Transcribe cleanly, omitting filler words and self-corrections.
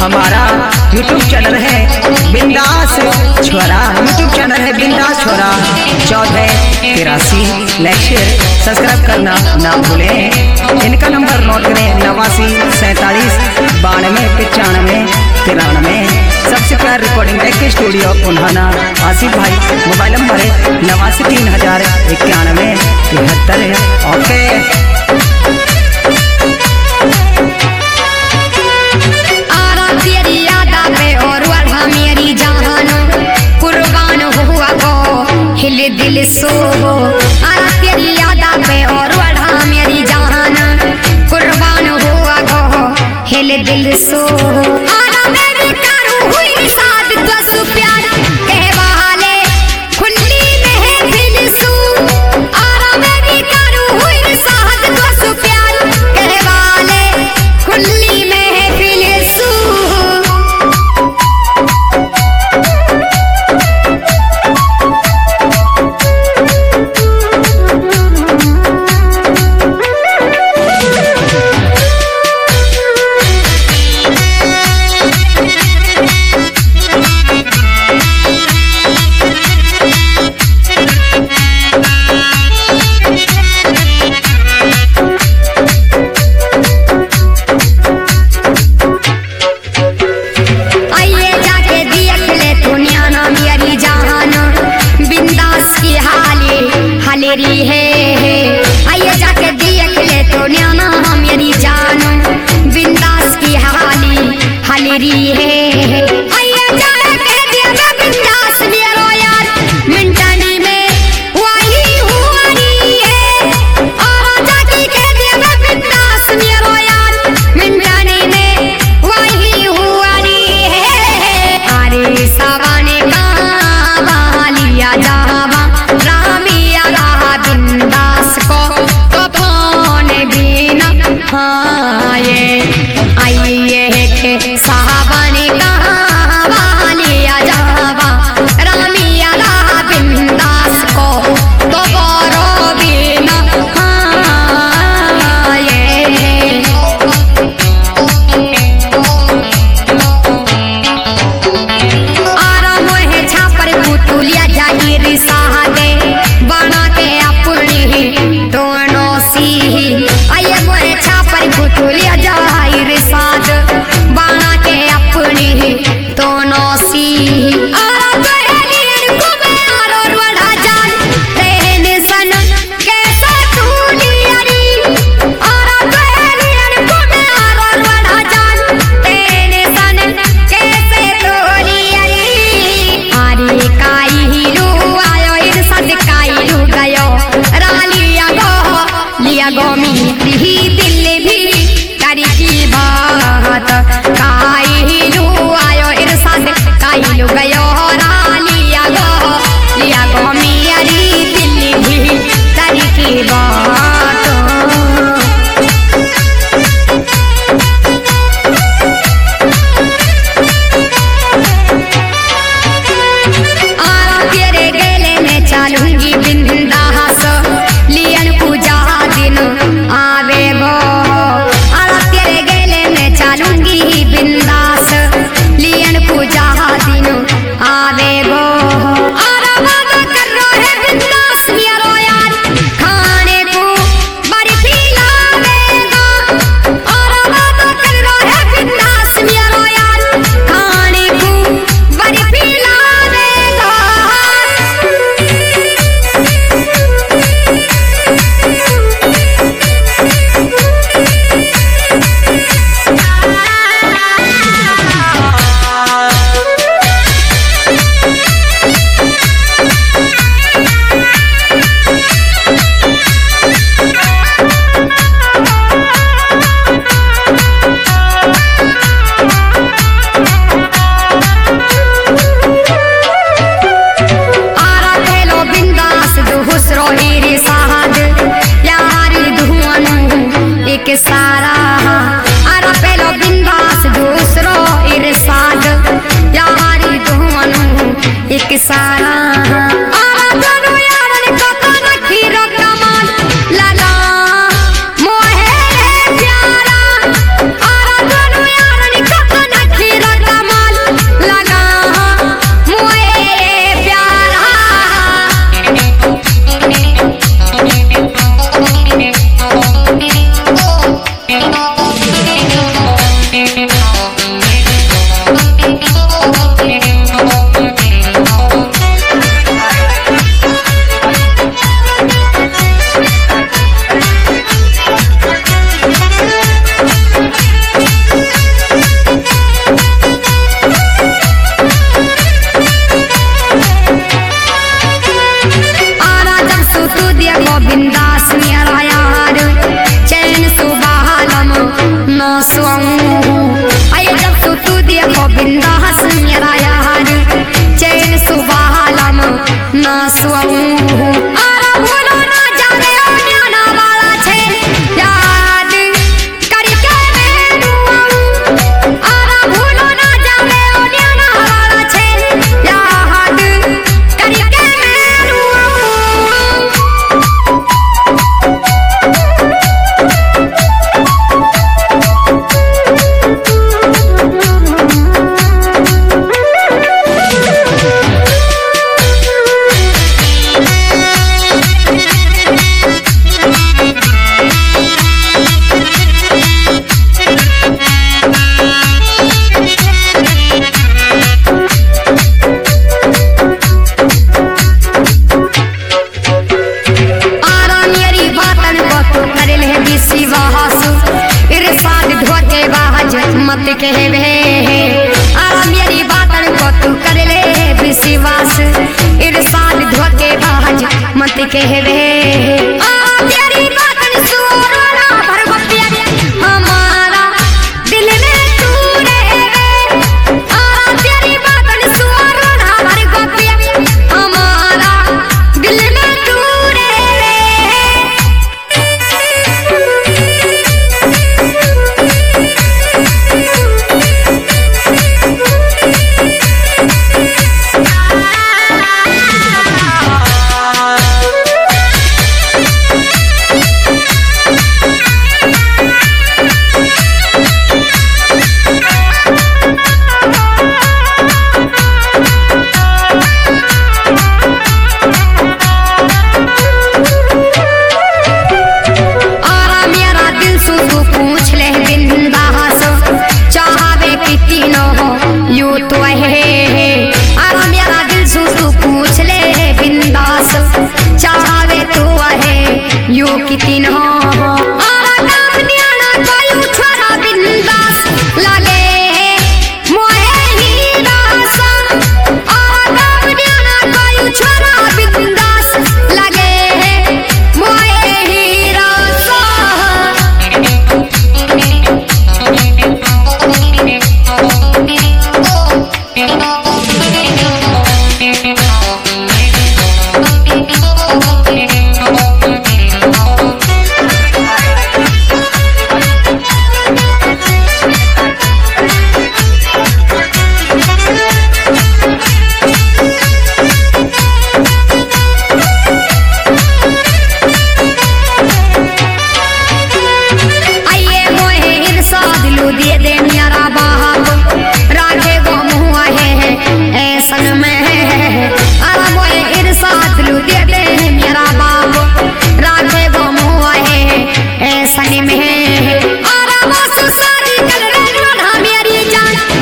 हमारा YouTube channel है बिंदास छोरा, यूट्यूब चैनल है बिंदास छोरा 1483 लाइक शेयर सब्सक्राइब करना ना भूलें। इनका नंबर नोट करें 89 47 92 95 93। सबसे प्यार रिकॉर्डिंग एक स्टूडियो उन्हाना आसिफ भाई। मोबाइल नंबर है 89 3091 73। ओके दिल सो आरा तेरी यादा पे और बढ़ा मेरी जान कुर्बान हुआ गो हिल दिल सो आरा मेरी करूं हुई साथ दस प्यार कहवा ले खुली महफिल सू आरा मेरी करूं हुई साथ दस प्यार कहवा ले खुली महफिल सू। है आइए जाके देख ले तो न्याना मेरी जान बिंदास की हाली हालेरी है आइए जाके देख बिंदास मेरो यार मिंटानी में वही हुआरी है और जाके देख बिंदास मेरो यार मिंटानी में वही हुआरी है। अरे सवाने का लिया जावा रामिया बिंदास को तो फोन भी न आए आइए के साहबाने कहा लिया जावा रामिया बिंदास को तो बोरो भी न आए। आराम है छापर पुतुलिया जाहिर साहदे बना के अपनी दोनों सी आइए मोए छापर पुतुलिया जाहिर साथ बना के अपनी दोनों सी गोमी ही दिल भी करी की बात काइलू आयो इरसाद काइलू गयो लिया गो मियारी दिल भी करी की बात। तेरे गले में चलूंगी बिंदास लियन पूजा दिन आवे गो आरा तेरे गले में चलूंगी सुआऊं आए जब से तू देखो बिंदास मेरा यार चैन सुबह आलम ना सुआऊं आरा भूलो ना जाने ओ न्याना वाला छे याद करके मेनू आरा भूलो ना जाने ओ न्याना वाला छे याद करके मेनू मत कहवे आरा मेरी बातन को तू कर ले विश्वास इरशाद धोखे बाज मत कहवे आ मेरी बात